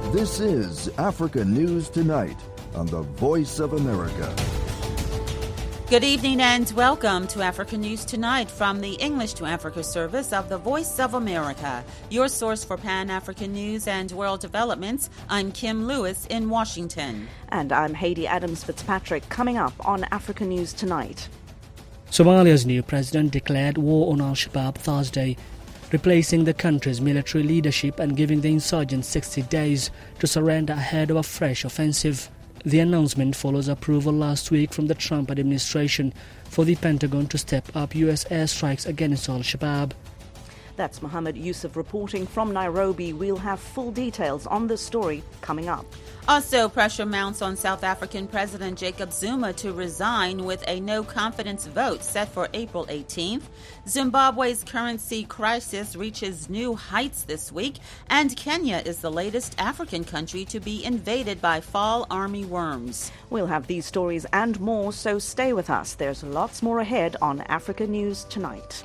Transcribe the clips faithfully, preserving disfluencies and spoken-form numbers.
This is Africa News Tonight on the Voice of America. Good evening and welcome to Africa News Tonight from the English to Africa service of the Voice of America, your source for Pan-African news and world developments. I'm Kim Lewis in Washington. And I'm Haiti Adams Fitzpatrick. Coming up on Africa News Tonight. Somalia's new president declared war on Al-Shabaab Thursday, replacing the country's military leadership and giving the insurgents sixty days to surrender ahead of a fresh offensive. The announcement follows approval last week from the Trump administration for the Pentagon to step up U S airstrikes against Al-Shabaab. That's Mohammed Yusuf reporting from Nairobi. We'll have full details on this story coming up. Also, pressure mounts on South African President Jacob Zuma to resign with a no-confidence vote set for April eighteenth. Zimbabwe's currency crisis reaches new heights this week, and Kenya is the latest African country to be invaded by fall army worms. We'll have these stories and more, so stay with us. There's lots more ahead on Africa News Tonight.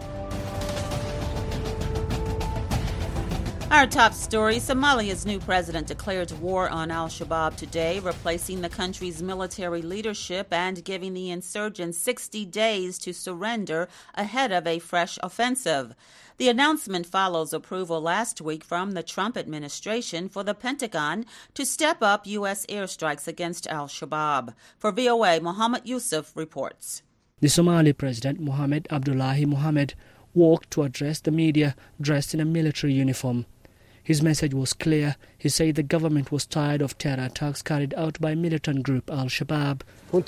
Our top story, Somalia's new president declared war on Al-Shabaab today, replacing the country's military leadership and giving the insurgents sixty days to surrender ahead of a fresh offensive. The announcement follows approval last week from the Trump administration for the Pentagon to step up U S airstrikes against Al-Shabaab. For V O A, Mohammed Yusuf reports. The Somali president, Mohamed Abdullahi Mohamed, walked to address the media dressed in a military uniform. His message was clear. He said the government was tired of terror attacks carried out by militant group Al-Shabaab.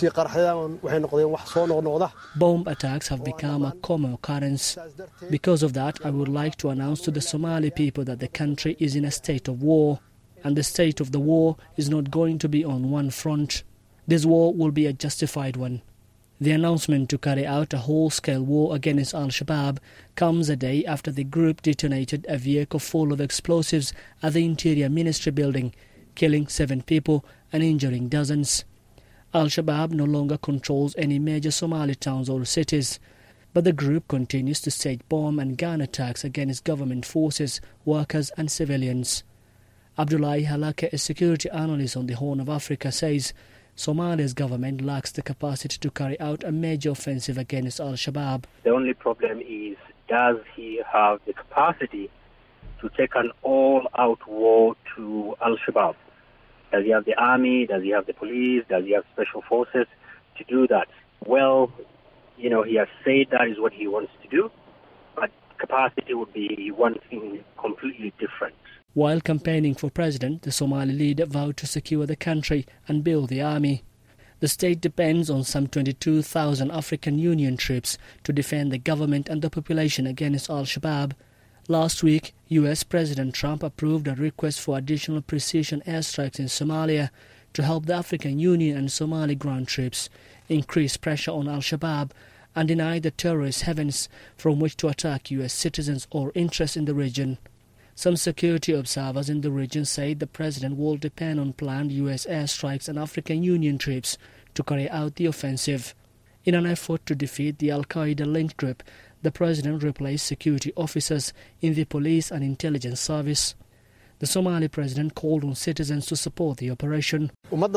Bomb attacks have become a common occurrence. Because of that, I would like to announce to the Somali people that the country is in a state of war, and the state of the war is not going to be on one front. This war will be a justified one. The announcement to carry out a whole-scale war against Al-Shabaab comes a day after the group detonated a vehicle full of explosives at the Interior Ministry building, killing seven people and injuring dozens. Al-Shabaab no longer controls any major Somali towns or cities, but the group continues to stage bomb and gun attacks against government forces, workers and civilians. Abdullahi Halake, a security analyst on the Horn of Africa, says Somalia's government lacks the capacity to carry out a major offensive against Al-Shabaab. The only problem is, does he have the capacity to take an all-out war to Al-Shabaab? Does he have the army? Does he have the police? Does he have special forces to do that? Well, you know, he has said that is what he wants to do, but capacity would be one thing completely different. While campaigning for president, the Somali leader vowed to secure the country and build the army. The state depends on some twenty-two thousand African Union troops to defend the government and the population against Al-Shabaab. Last week, U S President Trump approved a request for additional precision airstrikes in Somalia to help the African Union and Somali ground troops increase pressure on Al-Shabaab and deny the terrorist havens from which to attack U S citizens or interests in the region. Some security observers in the region say the president will depend on planned U S airstrikes and African Union troops to carry out the offensive. In an effort to defeat the Al-Qaeda-linked group, the president replaced security officers in the police and intelligence service. The Somali president called on citizens to support the operation. We would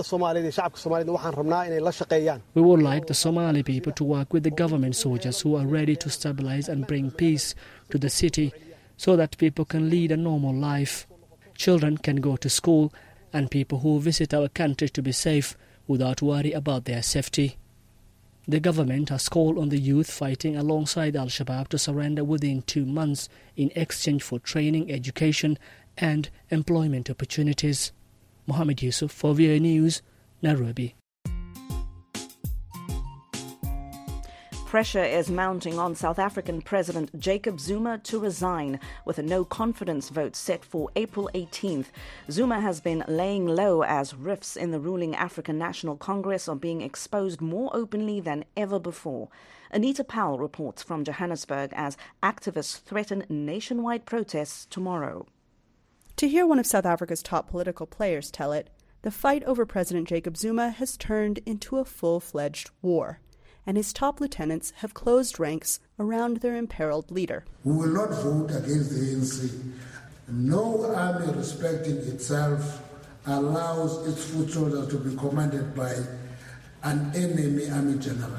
like the Somali people to work with the government soldiers who are ready to stabilize and bring peace to the city, so that people can lead a normal life. Children can go to school and people who visit our country to be safe without worry about their safety. The government has called on the youth fighting alongside Al-Shabaab to surrender within two months in exchange for training, education and employment opportunities. Mohammed Yusuf for V O A News, Nairobi. Pressure is mounting on South African President Jacob Zuma to resign, with a no-confidence vote set for April eighteenth. Zuma has been laying low as rifts in the ruling African National Congress are being exposed more openly than ever before. Anita Powell reports from Johannesburg as activists threaten nationwide protests tomorrow. To hear one of South Africa's top political players tell it, the fight over President Jacob Zuma has turned into a full-fledged war, and his top lieutenants have closed ranks around their imperiled leader. We will not vote against the A N C No army respecting itself allows its foot soldiers to be commanded by an enemy army general.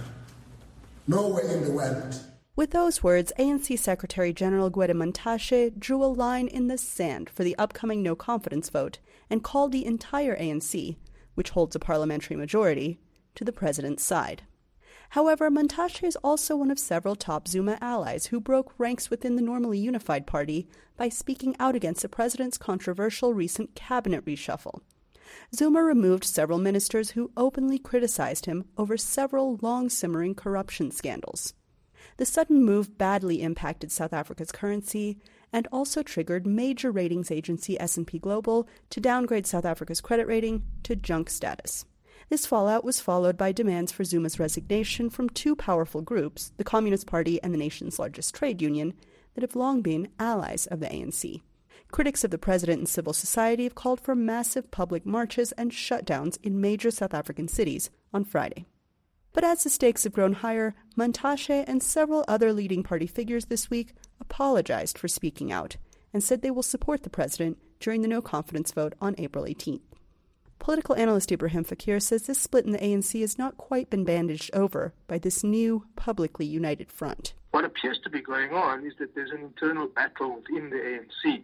Nowhere in the world. With those words, A N C Secretary General Gwede Mantashe drew a line in the sand for the upcoming no-confidence vote and called the entire A N C, which holds a parliamentary majority, to the president's side. However, Mantashe is also one of several top Zuma allies who broke ranks within the normally unified party by speaking out against the president's controversial recent cabinet reshuffle. Zuma removed several ministers who openly criticized him over several long-simmering corruption scandals. The sudden move badly impacted South Africa's currency and also triggered major ratings agency S and P Global to downgrade South Africa's credit rating to junk status. This fallout was followed by demands for Zuma's resignation from two powerful groups, the Communist Party and the nation's largest trade union, that have long been allies of the A N C. Critics of the president and civil society have called for massive public marches and shutdowns in major South African cities on Friday. But as the stakes have grown higher, Mantashe and several other leading party figures this week apologized for speaking out and said they will support the president during the no-confidence vote on April eighteenth. Political analyst Ibrahim Fakir says this split in the A N C has not quite been bandaged over by this new, publicly united front. What appears to be going on is that there's an internal battle within the A N C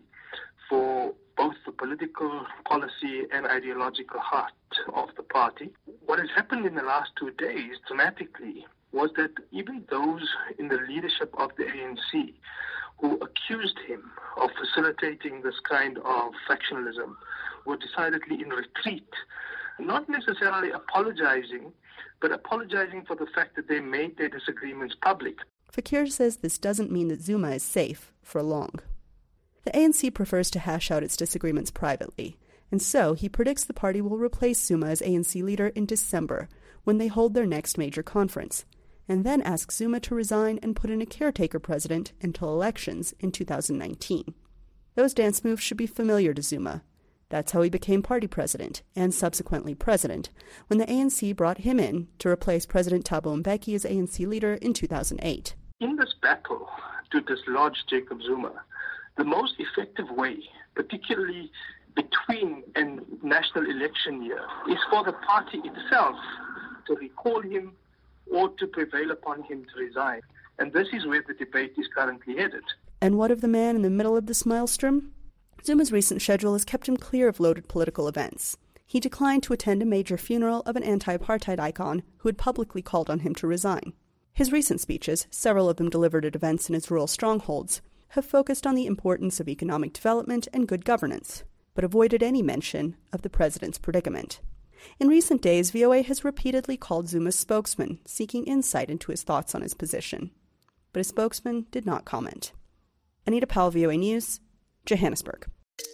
for both the political policy and ideological heart of the party. What has happened in the last two days, dramatically, was that even those in the leadership of the A N C who accused him of facilitating this kind of factionalism were decidedly in retreat, not necessarily apologizing, but apologizing for the fact that they made their disagreements public. Fakir says this doesn't mean that Zuma is safe for long. The A N C prefers to hash out its disagreements privately, and so he predicts the party will replace Zuma as A N C leader in December, when they hold their next major conference, and then ask Zuma to resign and put in a caretaker president until elections in two thousand nineteen. Those dance moves should be familiar to Zuma. That's how he became party president, and subsequently president, when the A N C brought him in to replace President Thabo Mbeki as A N C leader in two thousand eight. In this battle to dislodge Jacob Zuma, the most effective way, particularly between a national election year, is for the party itself to recall him or to prevail upon him to resign. And this is where the debate is currently headed. And what of the man in the middle of this maelstrom? Zuma's recent schedule has kept him clear of loaded political events. He declined to attend a major funeral of an anti-apartheid icon who had publicly called on him to resign. His recent speeches, several of them delivered at events in his rural strongholds, have focused on the importance of economic development and good governance, but avoided any mention of the president's predicament. In recent days, V O A has repeatedly called Zuma's spokesman, seeking insight into his thoughts on his position. But his spokesman did not comment. Anita Powell, V O A News, Johannesburg.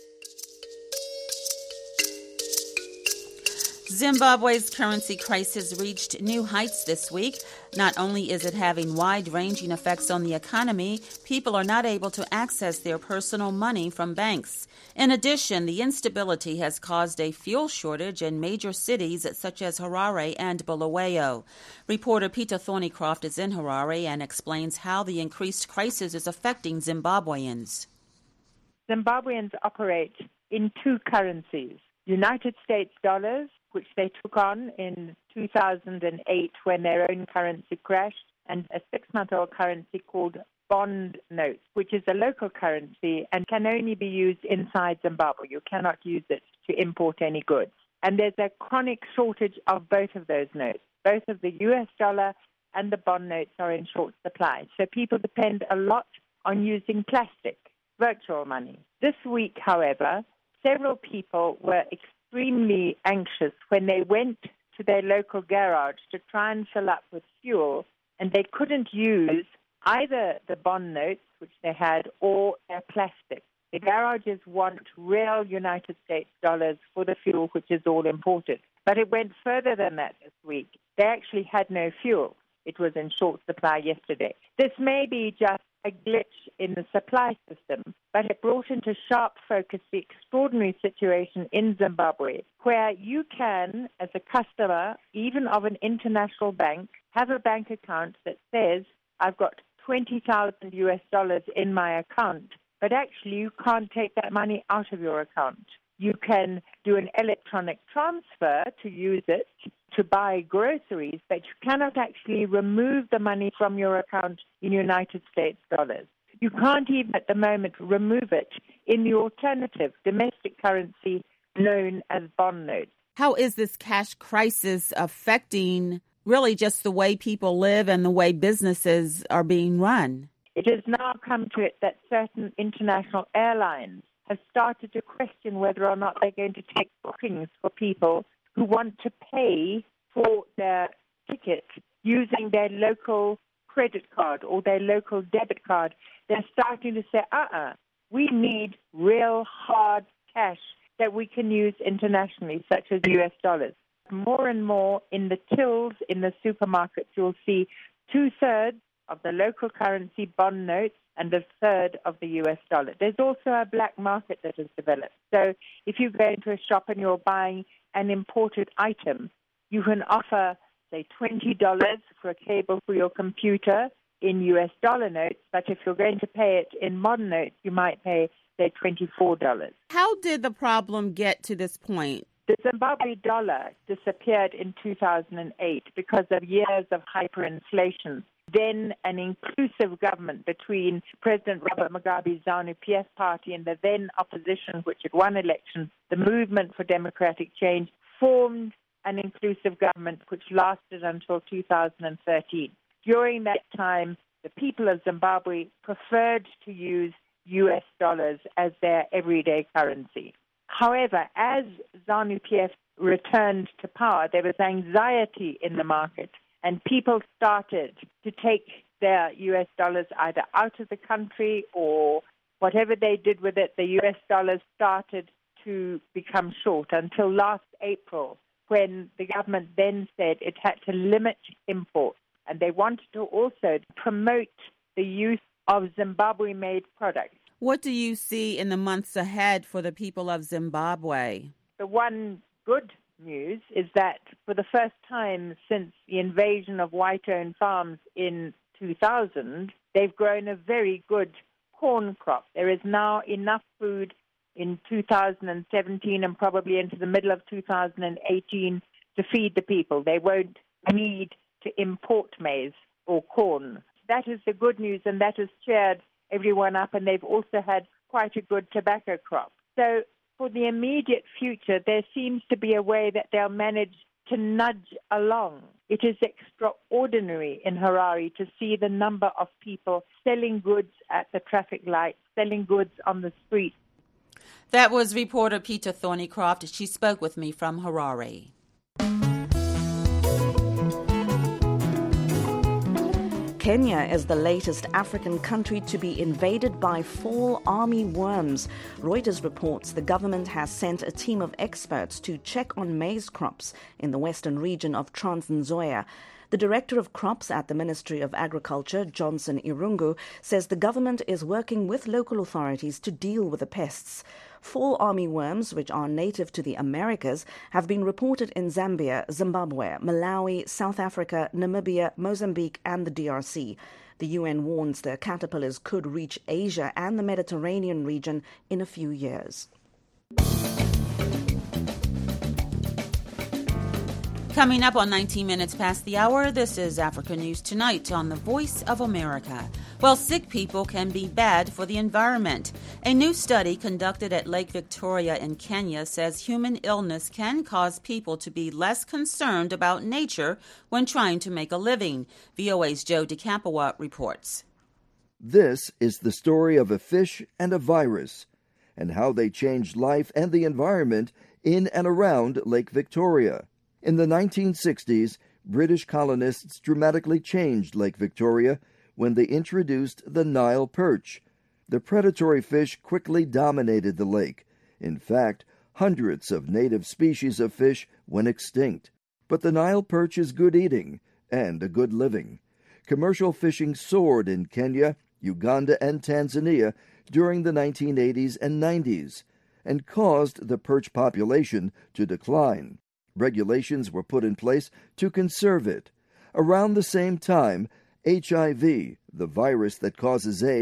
Zimbabwe's currency crisis reached new heights this week. Not only is it having wide-ranging effects on the economy, people are not able to access their personal money from banks. In addition, the instability has caused a fuel shortage in major cities such as Harare and Bulawayo. Reporter Peter Thornycroft is in Harare and explains how the increased crisis is affecting Zimbabweans. Zimbabweans operate in two currencies, United States dollars, which they took on in two thousand eight when their own currency crashed, and a six-month-old currency called bond notes, which is a local currency and can only be used inside Zimbabwe. You cannot use it to import any goods. And there's a chronic shortage of both of those notes. Both of the U S dollar and the bond notes are in short supply. So people depend a lot on using plastic, virtual money. This week, however, several people were extremely anxious when they went to their local garage to try and fill up with fuel, and they couldn't use either the bond notes, which they had, or their plastic. The garages want real United States dollars for the fuel, which is all imported. But it went further than that this week. They actually had no fuel. It was in short supply yesterday. This may be just a glitch in the supply system, but it brought into sharp focus the extraordinary situation in Zimbabwe, where you can, as a customer, even of an international bank, have a bank account that says, I've got twenty thousand U S dollars in my account, but actually you can't take that money out of your account. You can do an electronic transfer to use it to buy groceries, but you cannot actually remove the money from your account in United States dollars. You can't even at the moment remove it in the alternative domestic currency known as bond notes. How is this cash crisis affecting really just the way people live and the way businesses are being run? It has now come to it that certain international airlines have started to question whether or not they're going to take bookings for people who want to pay for their ticket using their local credit card or their local debit card. They're starting to say, uh-uh, we need real hard cash that we can use internationally, such as U S dollars. More and more in the tills in the supermarkets, you'll see two-thirds of the local currency bond notes and a third of the U S dollar. There's also a black market that has developed. So if you go into a shop and you're buying an imported item, you can offer, say, twenty dollars for a cable for your computer in U S dollar notes, but if you're going to pay it in modern notes, you might pay, say, twenty-four dollars. How did the problem get to this point? The Zimbabwe dollar disappeared in two thousand eight because of years of hyperinflation. Then an inclusive government between President Robert Mugabe's ZANU-P F party and the then opposition, which had won elections, the Movement for Democratic Change, formed an inclusive government which lasted until two thousand thirteen. During that time, the people of Zimbabwe preferred to use U S dollars as their everyday currency. However, as ZANU-P F returned to power, there was anxiety in the market, and people started to take their U S dollars either out of the country or whatever they did with it, the U S dollars started to become short until last April, when the government then said it had to limit imports. And they wanted to also promote the use of Zimbabwe-made products. What do you see in the months ahead for the people of Zimbabwe? The one good news is that for the first time since the invasion of white-owned farms in two thousand, they've grown a very good corn crop. There is now enough food in two thousand seventeen and probably into the middle of two thousand eighteen to feed the people. They won't need to import maize or corn. That is the good news, and that has cheered everyone up, and they've also had quite a good tobacco crop. So for the immediate future, there seems to be a way that they'll manage to nudge along. It is extraordinary in Harare to see the number of people selling goods at the traffic lights, selling goods on the streets. That was reporter Peter Thornycroft. She spoke with me from Harare. Kenya is the latest African country to be invaded by fall army worms. Reuters reports the government has sent a team of experts to check on maize crops in the western region of Trans Nzoia. The director of crops at the Ministry of Agriculture, Johnson Irungu, says the government is working with local authorities to deal with the pests. Fall army worms, which are native to the Americas, have been reported in Zambia, Zimbabwe, Malawi, South Africa, Namibia, Mozambique and the D R C. The U N warns the caterpillars could reach Asia and the Mediterranean region in a few years. Coming up on nineteen minutes past the hour, this is Africa News Tonight on the Voice of America. Well, sick people can be bad for the environment. A new study conducted at Lake Victoria in Kenya says human illness can cause people to be less concerned about nature when trying to make a living. V O A's Joe DeCampoa reports. This is the story of a fish and a virus, and how they changed life and the environment in and around Lake Victoria. In the nineteen sixties, British colonists dramatically changed Lake Victoria when they introduced the Nile perch. The predatory fish quickly dominated the lake. In fact, hundreds of native species of fish went extinct. But the Nile perch is good eating and a good living. Commercial fishing soared in Kenya, Uganda, and Tanzania during the nineteen eighties and nineties and caused the perch population to decline. Regulations were put in place to conserve it. Around the same time, H I V, the virus that causes AIDS,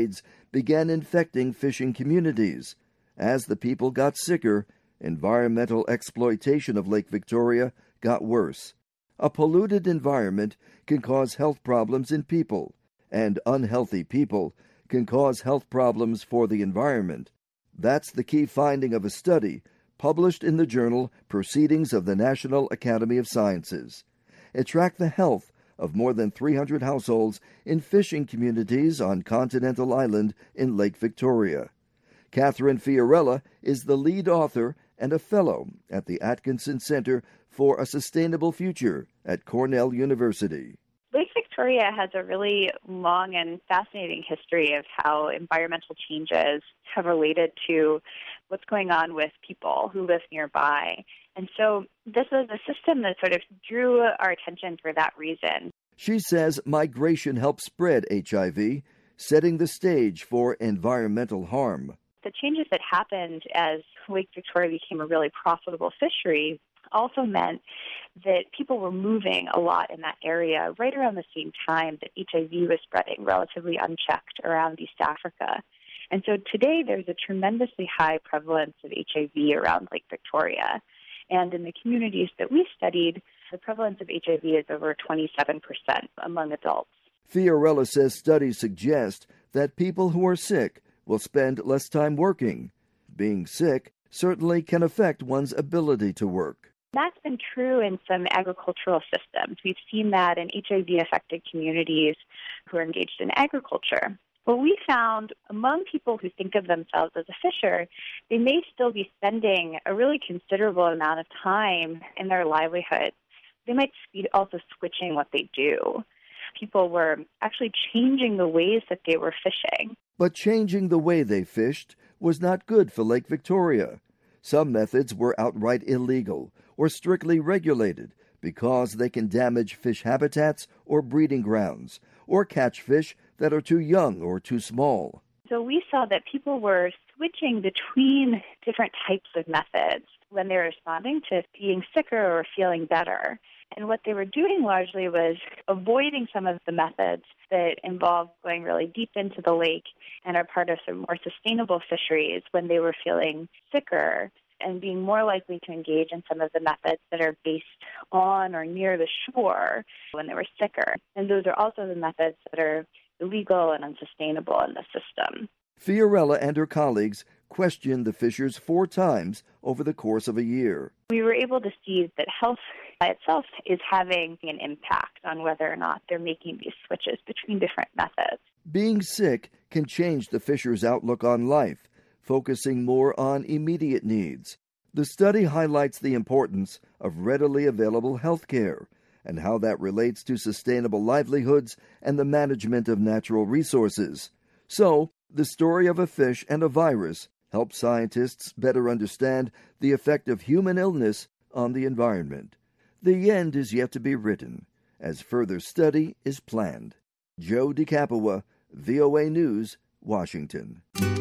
began infecting fishing communities. As the people got sicker, environmental exploitation of Lake Victoria got worse. A polluted environment can cause health problems in people, and unhealthy people can cause health problems for the environment. That's the key finding of a study published in the journal Proceedings of the National Academy of Sciences. It tracked the health of more than three hundred households in fishing communities on Continental Island in Lake Victoria. Catherine Fiorella is the lead author and a fellow at the Atkinson Center for a Sustainable Future at Cornell University. Lake Victoria has a really long and fascinating history of how environmental changes have related to what's going on with people who live nearby. And so this was a system that sort of drew our attention for that reason. She says migration helped spread H I V, setting the stage for environmental harm. The changes that happened as Lake Victoria became a really profitable fishery also meant that people were moving a lot in that area right around the same time that H I V was spreading relatively unchecked around East Africa. And so today there's a tremendously high prevalence of H I V around Lake Victoria. And in the communities that we studied, the prevalence of H I V is over twenty-seven percent among adults. Fiorella says studies suggest that people who are sick will spend less time working. Being sick certainly can affect one's ability to work. That's been true in some agricultural systems. We've seen that in H I V-affected communities who are engaged in agriculture. What we found among people who think of themselves as a fisher, they may still be spending a really considerable amount of time in their livelihood. They might be also switching what they do. People were actually changing the ways that they were fishing. But changing the way they fished was not good for Lake Victoria. Some methods were outright illegal or strictly regulated because they can damage fish habitats or breeding grounds, or catch fish that are too young or too small. So we saw that people were switching between different types of methods when they were responding to being sicker or feeling better. And what they were doing largely was avoiding some of the methods that involve going really deep into the lake and are part of some more sustainable fisheries when they were feeling sicker, and being more likely to engage in some of the methods that are based on or near the shore when they were sicker. And those are also the methods that are illegal and unsustainable in the system. Fiorella and her colleagues questioned the fishers four times over the course of a year. We were able to see that health by itself is having an impact on whether or not they're making these switches between different methods. Being sick can change the fisher's outlook on life, focusing more on immediate needs. The study highlights the importance of readily available health care and how that relates to sustainable livelihoods and the management of natural resources. So, the story of a fish and a virus helps scientists better understand the effect of human illness on the environment. The end is yet to be written, as further study is planned. Joe DeCapua, V O A News, Washington.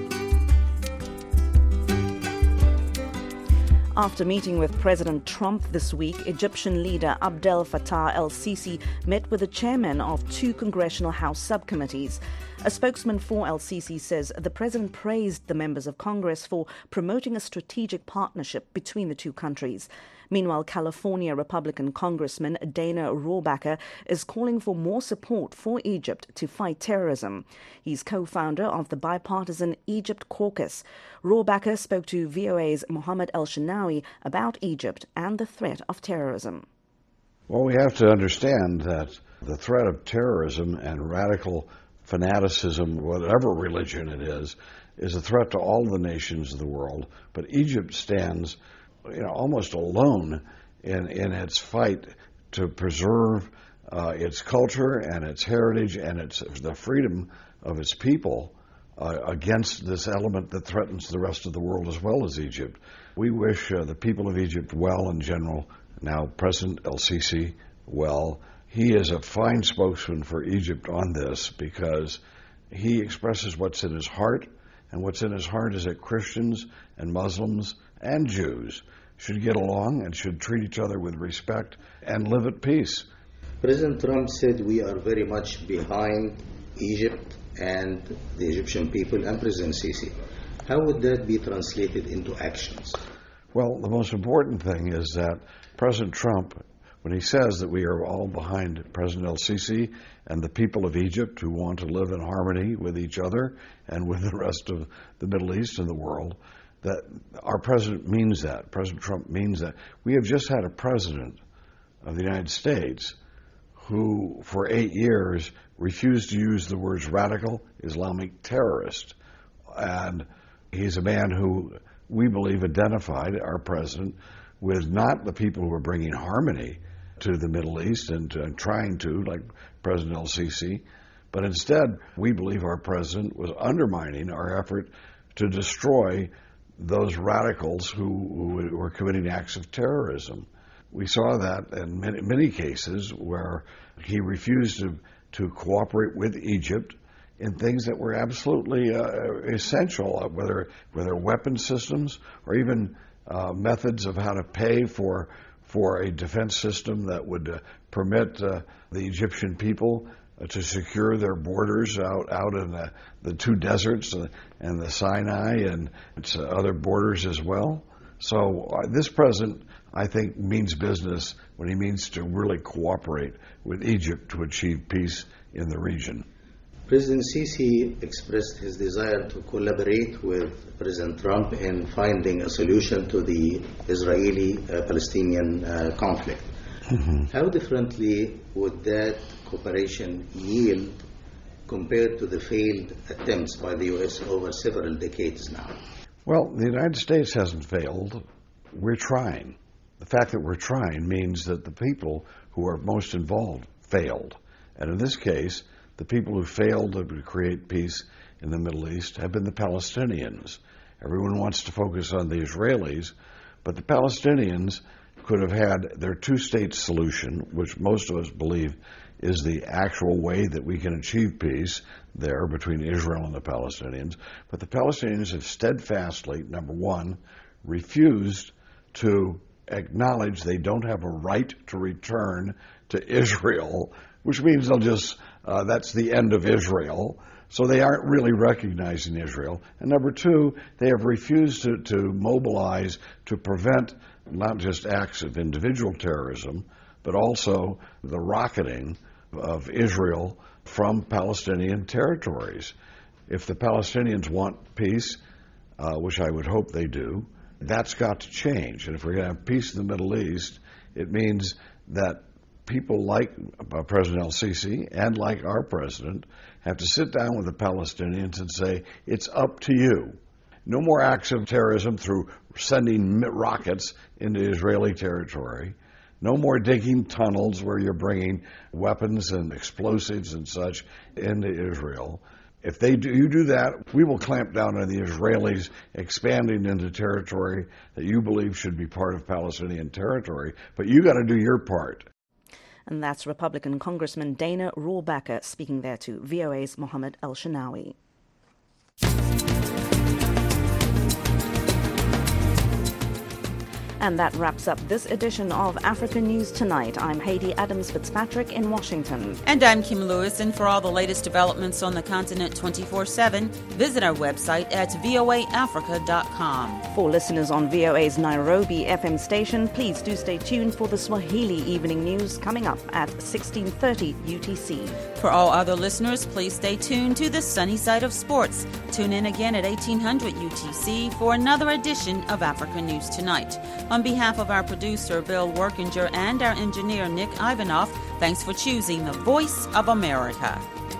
After meeting with President Trump this week, Egyptian leader Abdel Fattah el-Sisi met with the chairman of two congressional House subcommittees. A spokesman for el-Sisi says the president praised the members of Congress for promoting a strategic partnership between the two countries. Meanwhile, California Republican Congressman Dana Rohrabacher is calling for more support for Egypt to fight terrorism. He's co-founder of the bipartisan Egypt Caucus. Rohrabacher spoke to V O A's Mohammed El-Shinawi about Egypt and the threat of terrorism. Well, we have to understand that the threat of terrorism and radical fanaticism, whatever religion it is, is a threat to all the nations of the world. But Egypt stands, you know, almost alone in, in its fight to preserve uh, its culture and its heritage and its the freedom of its people uh, against this element that threatens the rest of the world as well as Egypt. We wish uh, the people of Egypt well in general. Now President el-Sisi well. He is a fine spokesman for Egypt on this because he expresses what's in his heart, and what's in his heart is that Christians and Muslims and Jews should get along and should treat each other with respect and live at peace. President Trump said we are very much behind Egypt and the Egyptian people and President Sisi. How would that be translated into actions? Well, the most important thing is that President Trump, when he says that we are all behind President el-Sisi and the people of Egypt who want to live in harmony with each other and with the rest of the Middle East and the world, that our president means that. President Trump means that. We have just had a president of the United States who, for eight years, refused to use the words radical Islamic terrorist. And he's a man who we believe identified, our president, with not the people who are bringing harmony to the Middle East and, to, and trying to, like President el-Sisi, but instead we believe our president was undermining our effort to destroy those radicals who, who were committing acts of terrorism. We saw that in many, many cases where he refused to, to cooperate with Egypt in things that were absolutely uh, essential, uh, whether whether weapon systems or even uh, methods of how to pay for for a defense system that would uh, permit uh, the Egyptian people uh, to secure their borders out out in the, the two deserts uh, and the Sinai and its, uh, other borders as well. So uh, this president, I think, means business when he means to really cooperate with Egypt to achieve peace in the region. President Sisi expressed his desire to collaborate with President Trump in finding a solution to the Israeli-Palestinian uh, conflict. Mm-hmm. How differently would that cooperation yield compared to the failed attempts by the U S over several decades now? Well, the United States hasn't failed. We're trying. The fact that we're trying means that the people who are most involved failed. And in this case, the people who failed to create peace in the Middle East have been the Palestinians. Everyone wants to focus on the Israelis, but the Palestinians could have had their two-state solution, which most of us believe is the actual way that we can achieve peace there between Israel and the Palestinians. But the Palestinians have steadfastly, number one, refused to acknowledge they don't have a right to return to Israel, which means they'll just, uh, that's the end of Israel. So they aren't really recognizing Israel. And number two, they have refused to, to mobilize to prevent not just acts of individual terrorism, but also the rocketing of Israel from Palestinian territories. If the Palestinians want peace, uh, which I would hope they do, that's got to change. And if we're going to have peace in the Middle East, it means that people like uh, President el-Sisi and like our president have to sit down with the Palestinians and say, it's up to you. No more acts of terrorism through sending rockets into Israeli territory. No more digging tunnels where you're bringing weapons and explosives and such into Israel. If they do, you do that, we will clamp down on the Israelis expanding into territory that you believe should be part of Palestinian territory. But you got to do your part. And that's Republican Congressman Dana Rohrabacher speaking there to V O A's Mohammed El-Shinawi. And that wraps up this edition of Africa News Tonight. I'm Haiti Adams-Fitzpatrick in Washington. And I'm Kim Lewis. And for all the latest developments on the continent twenty-four seven, visit our website at voa africa dot com. For listeners on V O A's Nairobi F M station, please do stay tuned for the Swahili Evening News coming up at sixteen thirty U T C. For all other listeners, please stay tuned to the sunny side of sports. Tune in again at eighteen hundred U T C for another edition of Africa News Tonight. On behalf of our producer, Bill Workinger, and our engineer, Nick Ivanoff, thanks for choosing the Voice of America.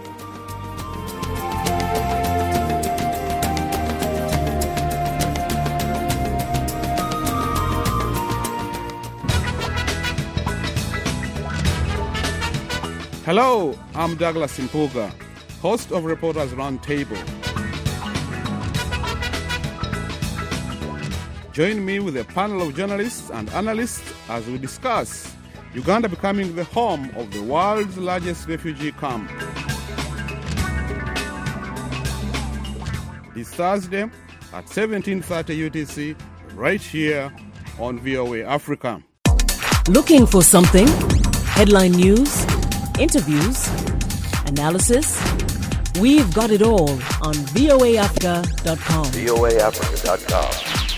Hello, I'm Douglas Impuga, host of Reporters Roundtable. Join me with a panel of journalists and analysts as we discuss Uganda becoming the home of the world's largest refugee camp. This Thursday at seventeen thirty U T C, right here on V O A Africa. Looking for something? Headline news, interviews, analysis, We've got it all on V O A Africa dot com. V O A Africa dot com.